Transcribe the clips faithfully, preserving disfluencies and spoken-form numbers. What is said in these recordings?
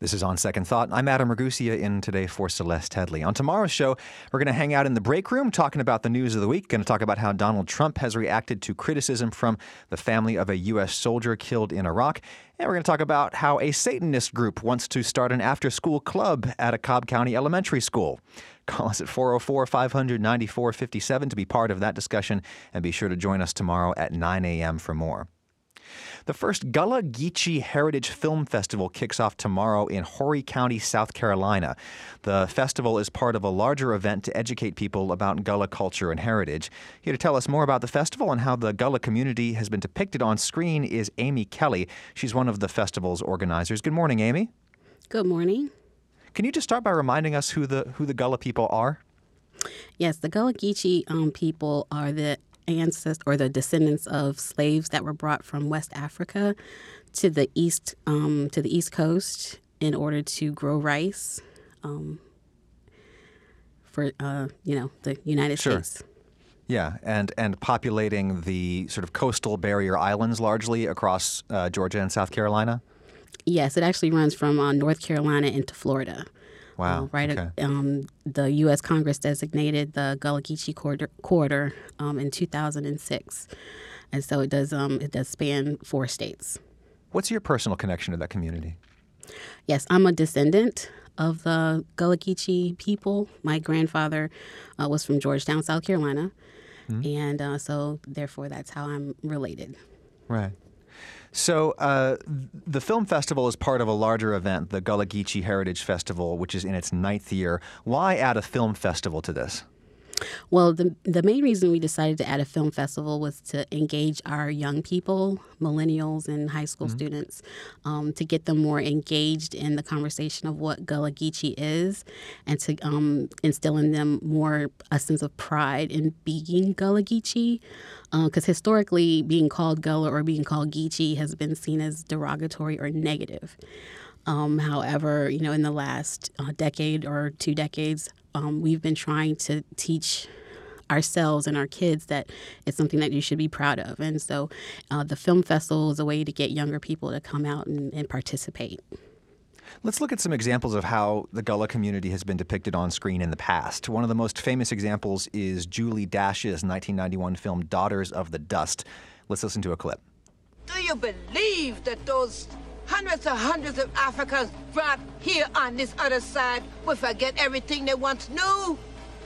This is On Second Thought. I'm Adam Ragusia in today for Celeste Headley. On tomorrow's show, we're going to hang out in the break room talking about the news of the week. Going to talk about how Donald Trump has reacted to criticism from the family of a U S soldier killed in Iraq. And we're going to talk about how a Satanist group wants to start an after-school club at a Cobb County elementary school. Call us at four oh four, five hundred, ninety-four fifty-seven to be part of that discussion. And be sure to join us tomorrow at nine a.m. for more. The first Gullah Geechee Heritage Film Festival kicks off tomorrow in Horry County, South Carolina. The festival is part of a larger event to educate people about Gullah culture and heritage. Here to tell us more about the festival and how the Gullah community has been depicted on screen is Amy Kelly. She's one of the festival's organizers. Good morning, Amy. Good morning. Can you just start by reminding us who the who the Gullah people are? Yes, the Gullah Geechee um, people are the ancestors or the descendants of slaves that were brought from West Africa to the east um, to the East Coast in order to grow rice um, for uh, you know the United Sure. States. Yeah, and and populating the sort of coastal barrier islands largely across uh, Georgia and South Carolina. Yes, it actually runs from uh, North Carolina into Florida. Wow. Uh, right. Okay. Um, the U S Congress designated the Gullah Geechee corridor, corridor um, in two thousand six, and so it does. Um, it does span four states. What's your personal connection to that community? Yes, I'm a descendant of the Gullah Geechee people. My grandfather uh, was from Georgetown, South Carolina, mm-hmm. and uh, so therefore that's how I'm related. Right. So uh, the film festival is part of a larger event, the Gullah Geechee Heritage Festival, which is in its ninth year. Why add a film festival to this? Well, the the main reason we decided to add a film festival was to engage our young people, millennials and high school mm-hmm. students, um, to get them more engaged in the conversation of what Gullah Geechee is, and to um, instill in them more a sense of pride in being Gullah Geechee. Because uh, historically, being called Gullah or being called Geechee has been seen as derogatory or negative. Um, however, you know, in the last uh, decade or two decades, um, we've been trying to teach ourselves and our kids that it's something that you should be proud of. And so uh, the film festival is a way to get younger people to come out and, and participate. Let's look at some examples of how the Gullah community has been depicted on screen in the past. One of the most famous examples is Julie Dash's nineteen ninety-one film Daughters of the Dust. Let's listen to a clip. Do you believe that those hundreds and hundreds of Africans brought here on this other side will forget everything they once knew?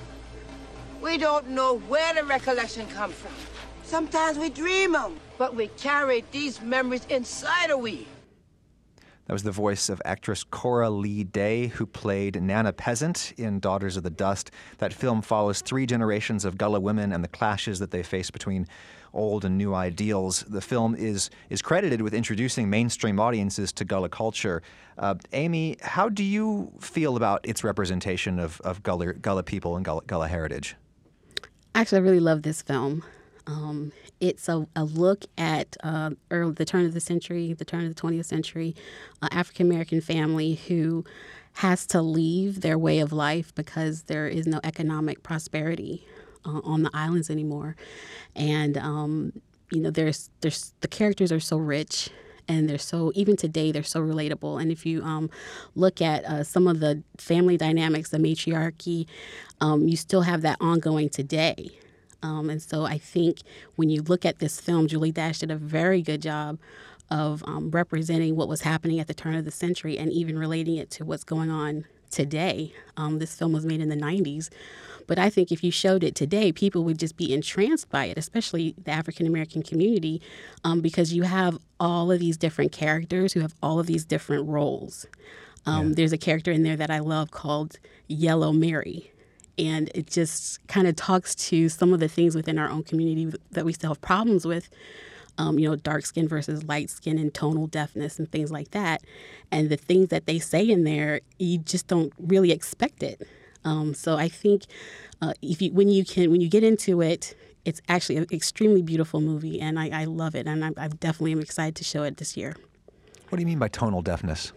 We don't know where the recollection comes from. Sometimes we dream them, but we carry these memories inside of we. That was the voice of actress Cora Lee Day, who played Nana Peasant in Daughters of the Dust. That film follows three generations of Gullah women and the clashes that they face between old and new ideals. The film is is credited with introducing mainstream audiences to Gullah culture. Uh, Amy, how do you feel about its representation of, of Gullah, Gullah people and Gullah, Gullah heritage? Actually, I really love this film. Um, it's a, a look at uh, early, the turn of the century, the turn of the twentieth century, uh, African-American family who has to leave their way of life because there is no economic prosperity uh, on the islands anymore. And, um, you know, there's there's the characters are so rich and they're so, even today, they're so relatable. And if you um, look at uh, some of the family dynamics, the matriarchy, um, you still have that ongoing today. Um, and so I think when you look at this film, Julie Dash did a very good job of um, representing what was happening at the turn of the century and even relating it to what's going on today. Um, this film was made in the nineties. But I think if you showed it today, people would just be entranced by it, especially the African-American community, um, because you have all of these different characters who have all of these different roles. Um, yeah. There's a character in there that I love called Yellow Mary. And it just kind of talks to some of the things within our own community that we still have problems with, um, you know, dark skin versus light skin and tonal deafness and things like that. And the things that they say in there, you just don't really expect it. Um, so I think uh, if you when you can when you get into it, it's actually an extremely beautiful movie, and I, I love it, and I, I definitely am excited to show it this year. What do you mean by tonal deafness?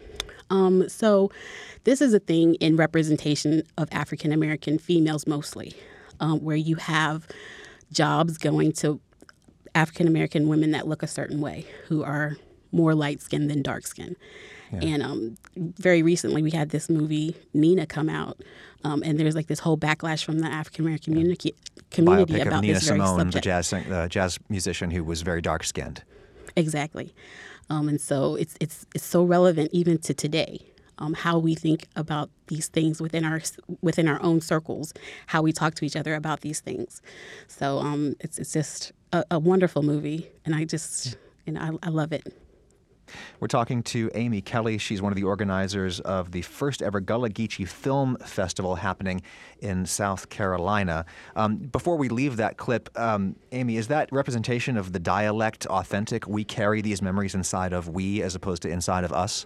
Um, so this is a thing in representation of African-American females mostly, um, where you have jobs going to African-American women that look a certain way, who are more light-skinned than dark-skinned. Yeah. And um, very recently, we had this movie, Nina, come out. Um, and there's like this whole backlash from the African-American yeah. community, community Biopic about of Nina this very Simone, subject. the jazz, uh, jazz musician who was very dark-skinned. Exactly. Um, and so it's, it's, it's so relevant even to today. Um, how we think about these things within our within our own circles, how we talk to each other about these things. So um, it's it's just a, a wonderful movie, and I just you know I, I love it. We're talking to Amy Kelly. She's one of the organizers of the first ever Gullah Geechee Film Festival happening in South Carolina. Um, before we leave that clip, um, Amy, is that representation of the dialect authentic? We carry these memories inside of we as opposed to inside of us?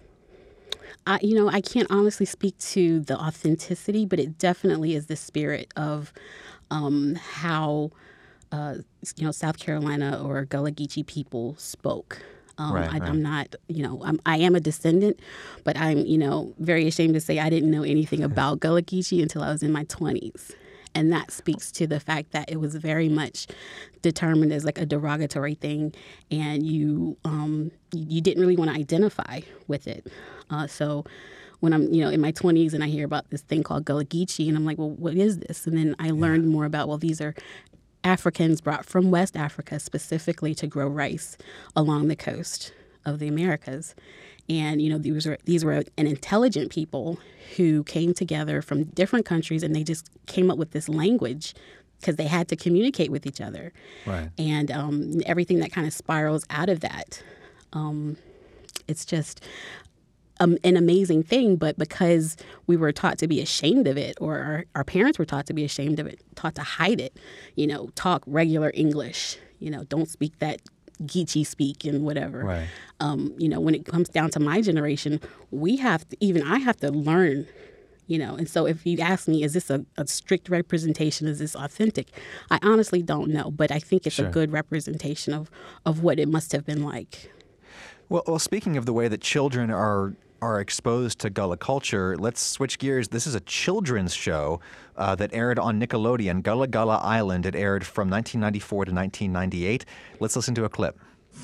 I, you know, I can't honestly speak to the authenticity, but it definitely is the spirit of um, how, uh, you know, South Carolina or Gullah Geechee people spoke. Um, right, I, right. I'm not, you know, I'm, I am a descendant, but I'm, you know, very ashamed to say I didn't know anything about Gullah Geechee until I was in my twenties. And that speaks to the fact that it was very much determined as like a derogatory thing, and you um, you didn't really want to identify with it. Uh, so when I'm, you know, in my twenties and I hear about this thing called Gullah Geechee, and I'm like, well, what is this? And then I learned more about, well, these are Africans brought from West Africa specifically to grow rice along the coast of the Americas. And, you know, these were, these were an intelligent people who came together from different countries, and they just came up with this language because they had to communicate with each other. Right. And um, everything that kind of spirals out of that, um, it's just um, an amazing thing. But because we were taught to be ashamed of it, or our, our parents were taught to be ashamed of it, taught to hide it, you know, talk regular English, you know, don't speak that Geechee speak and whatever. Right. Um, you know, when it comes down to my generation, we have to, even I have to learn, you know. And so if you ask me, is this a, a strict representation? Is this authentic? I honestly don't know, but I think it's Sure. a good representation of, of what it must have been like. Well, well, speaking of the way that children are are exposed to Gullah culture, let's switch gears. This is a children's show uh, that aired on Nickelodeon, Gullah Gullah Island. It aired from nineteen ninety-four to nineteen ninety-eight. Let's listen to a clip.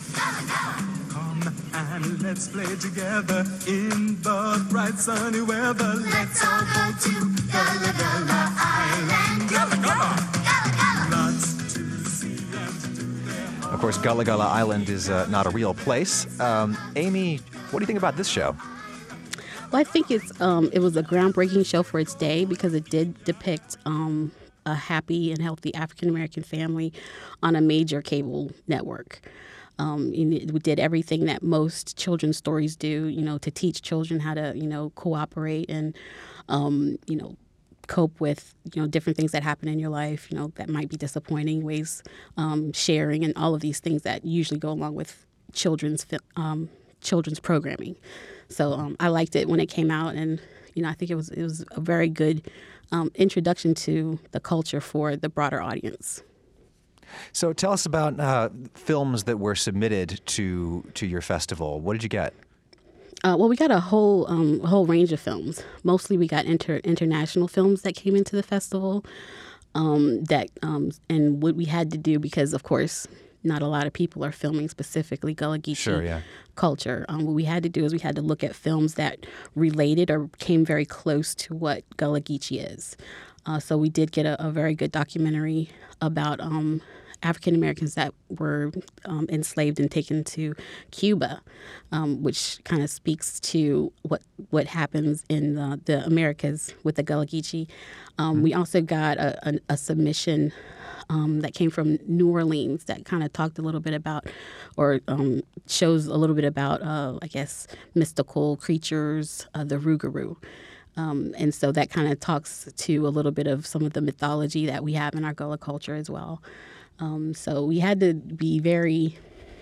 Come and let's play together in the bright sunny weather. Let's all go to Gullah Gullah Island. Gullah Gullah. Gullah Gullah. Lots to see and to do there. Of course, Gullah Gullah Island is uh, not a real place. Um, Amy, what do you think about this show? Well, I think it's um, it was a groundbreaking show for its day because it did depict um, a happy and healthy African-American family on a major cable network. Um, and it did everything that most children's stories do, you know, to teach children how to, you know, cooperate and, um, you know, cope with, you know, different things that happen in your life, you know, that might be disappointing, ways, um, sharing, and all of these things that usually go along with children's um, children's programming. So um, I liked it when it came out, and you know I think it was it was a very good um, introduction to the culture for the broader audience. So tell us about uh, films that were submitted to to your festival. What did you get? Uh, well, we got a whole um, whole range of films. Mostly, we got inter- international films that came into the festival. Um, that um, and what we had to do, because of course, not a lot of people are filming specifically Gullah Geechee Sure, yeah. culture. Um, what we had to do is we had to look at films that related or came very close to what Gullah Geechee is. Uh, so we did get a, a very good documentary about um, African Americans that were um, enslaved and taken to Cuba, um, which kind of speaks to what what happens in the, the Americas with the Gullah Geechee. Um, mm-hmm. We also got a, a, a submission Um, that came from New Orleans that kind of talked a little bit about, or um, shows a little bit about, uh, I guess, mystical creatures, uh, the Rougarou. Um, and so that kind of talks to a little bit of some of the mythology that we have in our Gullah culture as well. Um, so we had to be very...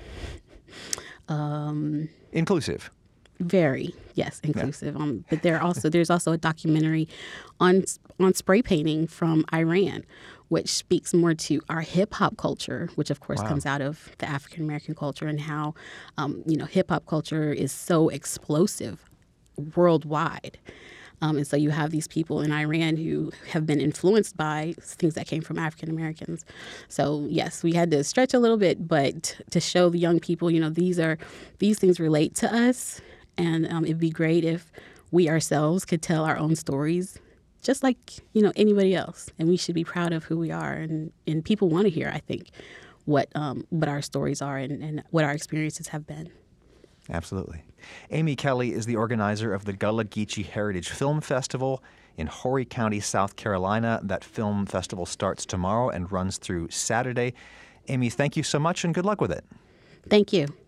Um, Inclusive. Very, yes, inclusive. Yeah. Um, but there also there's also a documentary on on spray painting from Iran, which speaks more to our hip hop culture, which of course wow. comes out of the African American culture, and how um, you know hip hop culture is so explosive worldwide. Um, and so you have these people in Iran who have been influenced by things that came from African Americans. So yes, we had to stretch a little bit, but to show the young people, you know, these are these things relate to us. And um, it'd be great if we ourselves could tell our own stories just like, you know, anybody else. And we should be proud of who we are. And, and people want to hear, I think, what um, what our stories are and, and what our experiences have been. Absolutely. Amy Kelly is the organizer of the Gullah Geechee Heritage Film Festival in Horry County, South Carolina. That film festival starts tomorrow and runs through Saturday. Amy, thank you so much and good luck with it. Thank you.